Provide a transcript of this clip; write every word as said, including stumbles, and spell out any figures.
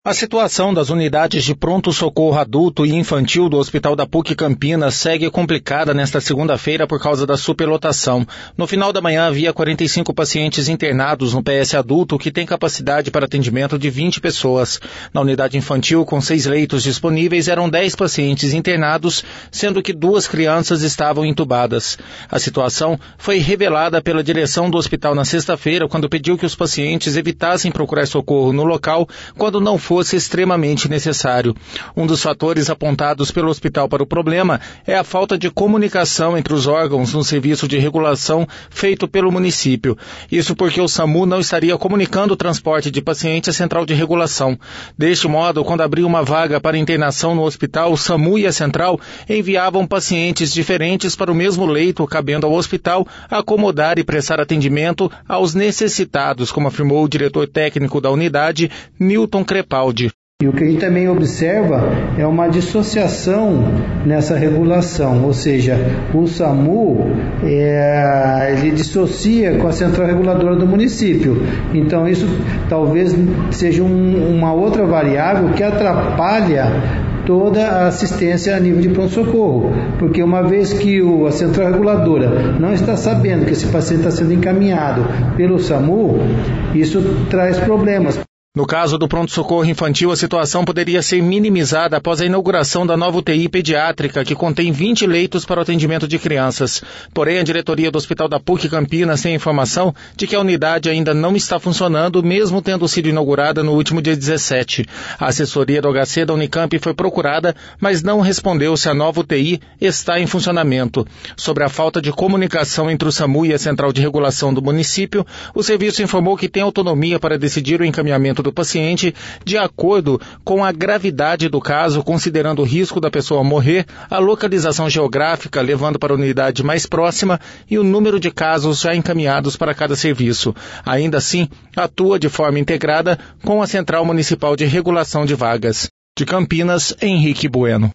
A situação das unidades de pronto-socorro adulto e infantil do Hospital da P U C Campinas segue complicada nesta segunda-feira por causa da superlotação. No final da manhã havia quarenta e cinco pacientes internados no P S adulto, que tem capacidade para atendimento de vinte pessoas. Na unidade infantil, com seis leitos disponíveis, eram dez pacientes internados, sendo que duas crianças estavam entubadas. A situação foi revelada pela direção do hospital na sexta-feira, quando pediu que os pacientes evitassem procurar socorro no local quando não fosse extremamente necessário. Um dos fatores apontados pelo hospital para o problema é a falta de comunicação entre os órgãos no serviço de regulação feito pelo município. Isso porque o SAMU não estaria comunicando o transporte de pacientes à central de regulação. Deste modo, quando abriu uma vaga para internação no hospital, o SAMU e a central enviavam pacientes diferentes para o mesmo leito, cabendo ao hospital acomodar e prestar atendimento aos necessitados, como afirmou o diretor técnico da unidade, Newton Crepaldi. E o que a gente também observa é uma dissociação nessa regulação, ou seja, o SAMU é, ele dissocia com a central reguladora do município. Então isso talvez seja um, uma outra variável que atrapalha toda a assistência a nível de pronto-socorro, porque uma vez que o, a central reguladora não está sabendo que esse paciente está sendo encaminhado pelo SAMU, isso traz problemas. No caso do pronto-socorro infantil, a situação poderia ser minimizada após a inauguração da nova U T I pediátrica, que contém vinte leitos para o atendimento de crianças. Porém, a diretoria do Hospital da P U C Campinas tem informação de que a unidade ainda não está funcionando, mesmo tendo sido inaugurada no último dia dezessete. A assessoria do H C da Unicamp foi procurada, mas não respondeu se a nova U T I está em funcionamento. Sobre a falta de comunicação entre o SAMU e a Central de Regulação do município, o serviço informou que tem autonomia para decidir o encaminhamento do paciente de acordo com a gravidade do caso, considerando o risco da pessoa morrer, a localização geográfica, levando para a unidade mais próxima, e o número de casos já encaminhados para cada serviço. Ainda assim, atua de forma integrada com a Central Municipal de Regulação de Vagas. De Campinas, Henrique Bueno.